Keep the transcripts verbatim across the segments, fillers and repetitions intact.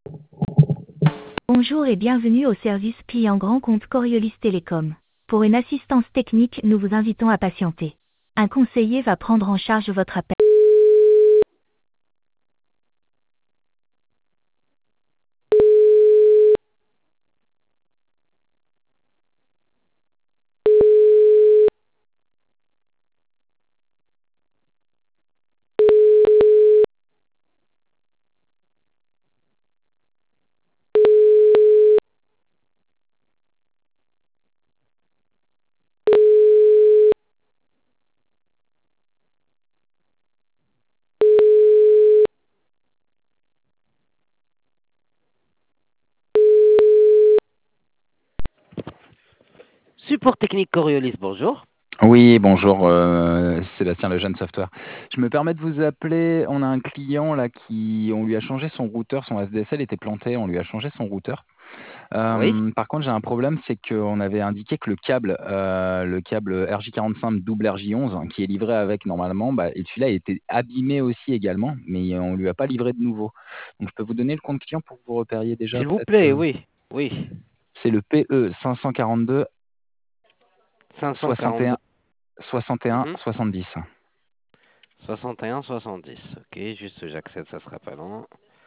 Bonjour et bienvenue au service client grand compte Coriolis Télécom. Pour une assistance technique, nous vous invitons à patienter. Un conseiller va prendre en charge votre appel. Support technique Coriolis, bonjour. Oui, bonjour, euh, Sébastien Lejeune Software. Je me permets de vous appeler. On a un client là qui, on lui a changé son routeur, son S D S L était planté, on lui a changé son routeur. Oui. Euh, par contre, j'ai un problème, c'est qu'on avait indiqué que le câble, euh, le câble R J quarante-cinq double R J onze, qui est livré avec normalement, bah, et celui-là était abîmé aussi également, mais on lui a pas livré de nouveau. Donc, je peux vous donner le compte client pour que vous repériez déjà S'il vous peut-être. plaît, euh, oui. Oui. c'est le P E cinq cent quarante-deux soixante et un cinq cent quarante-deux. soixante et un Mhm. soixante-dix. soixante et un soixante-dix. Ok, juste j'accède, ça sera pas long.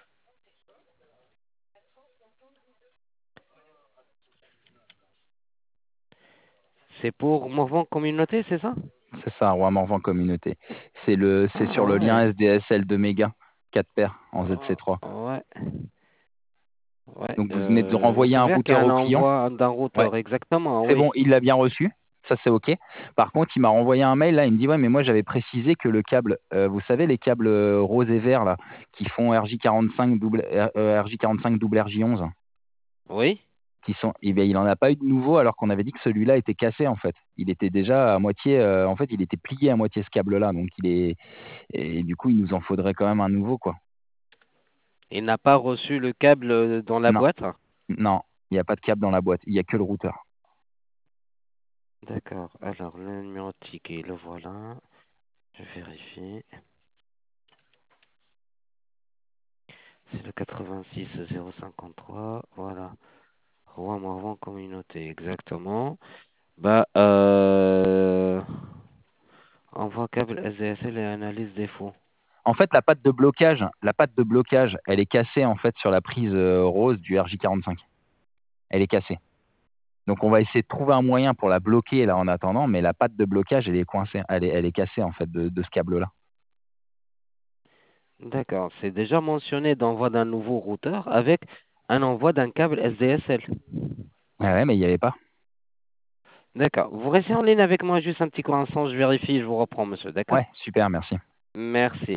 C'est pour mouvement communauté, c'est ça? C'est ça, Roi Morvan Communauté. C'est le, c'est Ah sur le lien ouais. S D S L de méga, quatre paires en Z C trois. Oh, ouais. Ouais. Donc vous venez de Euh, renvoyer je un vois qu'il y a routeur un au client. envoi d'un Ouais, routeur, exactement, c'est oui. bon, il l'a bien reçu. Ça c'est ok. Par contre, il m'a renvoyé un mail là, il me dit ouais, mais moi j'avais précisé que le câble, euh, vous savez les câbles euh, rose et vert là, qui font R J quarante-cinq double euh, R J quarante-cinq double R J onze, Oui. qui sont, eh bien, il en a pas eu de nouveau alors qu'on avait dit que celui-là était cassé en fait. Il était déjà à moitié, euh, en fait, il était plié à moitié ce câble là, donc il est, et du coup il nous en faudrait quand même un nouveau quoi. Il n'a pas reçu le câble dans la Non. boîte? Non, il n'y a pas de câble dans la boîte, il n'y a que le routeur. D'accord. Alors, le numéro de ticket, le voilà. Je vérifie. C'est le quatre-vingt-six zéro cinquante-trois. Voilà. Roi Morvan Communauté, exactement. Bah, euh, envoi câble S D S L et analyse défaut. En fait, la patte de blocage, la patte de blocage, elle est cassée en fait sur la prise euh, rose du R J quarante-cinq. Elle est cassée. Donc on va essayer de trouver un moyen pour la bloquer là en attendant, mais la patte de blocage, elle est coincée, elle est, elle est cassée en fait de, de ce câble-là. D'accord. C'est déjà mentionné d'envoi d'un nouveau routeur avec un envoi d'un câble S D S L. Ouais, ouais, mais il n'y avait pas. D'accord. Vous restez en ligne avec moi juste un petit instant, je vérifie, je vous reprends, monsieur. D'accord? Ouais, super, merci. Merci.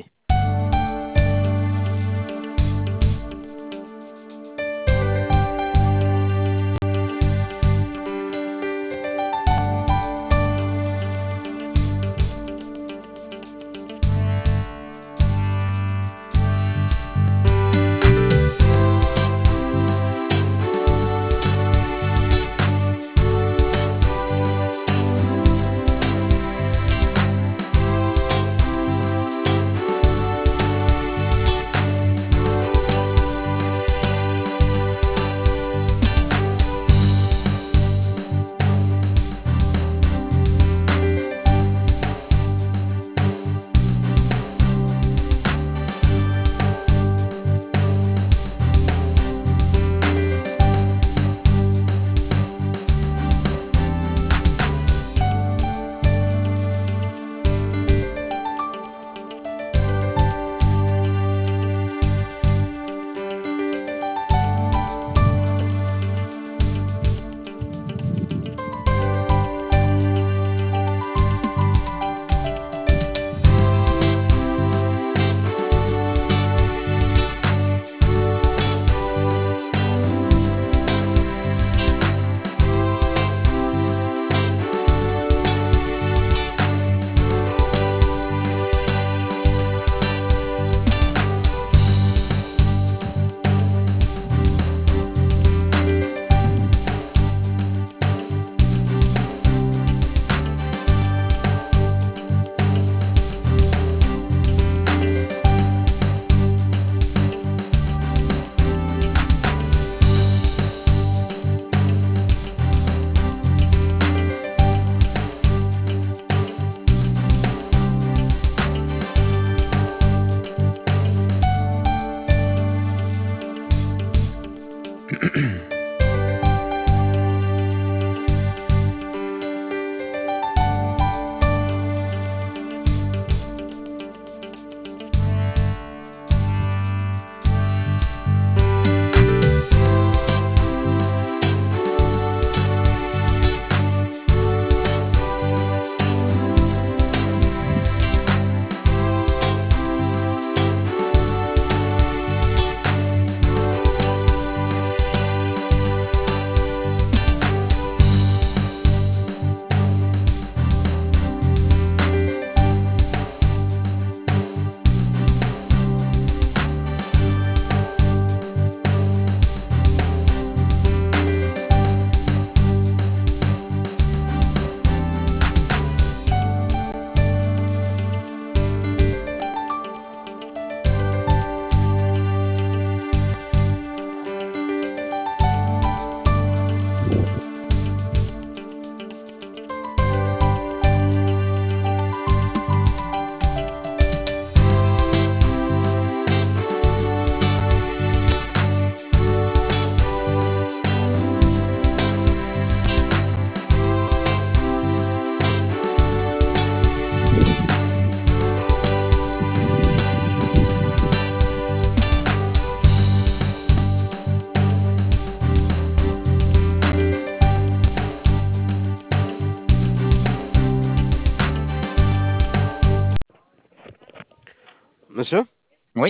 Monsieur? Oui.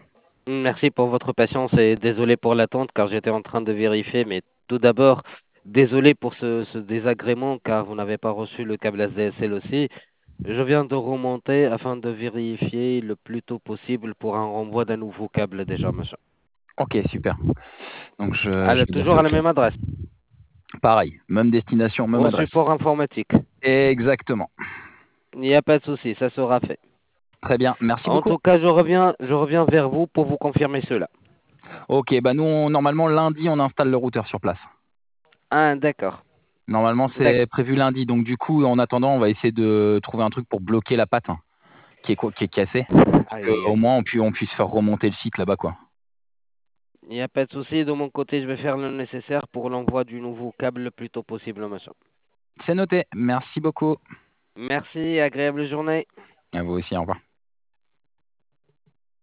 Merci pour votre patience et désolé pour l'attente car j'étais en train de vérifier. Mais tout d'abord, désolé pour ce, ce désagrément car vous n'avez pas reçu le câble A D S L aussi. Je viens de remonter afin de vérifier le plus tôt possible pour un renvoi d'un nouveau câble déjà, monsieur. Ok, super. Donc je, Elle je est vais dire toujours c'est à la ok. même adresse, Pareil, même destination, même au adresse. support informatique. Exactement. Il n'y a pas de souci, ça sera fait. Très bien, merci En beaucoup. tout cas, je reviens, je reviens vers vous pour vous confirmer cela. Ok, bah nous, on- normalement, lundi, on installe le routeur sur place. Ah, d'accord. Normalement, D'accord. c'est prévu lundi. Donc, du coup, en attendant, on va essayer de trouver un truc pour bloquer la patte hein, qui, est, co- qui est cassée. Pour Aïe, aïe, qu'au aïe. moins, on, pu- on puisse faire remonter le site là-bas, quoi. Il n'y a pas de souci. De mon côté, je vais faire le nécessaire pour l'envoi du nouveau câble le plus tôt possible, monsieur. C'est noté. Merci beaucoup. Merci, agréable journée. À vous aussi, au revoir.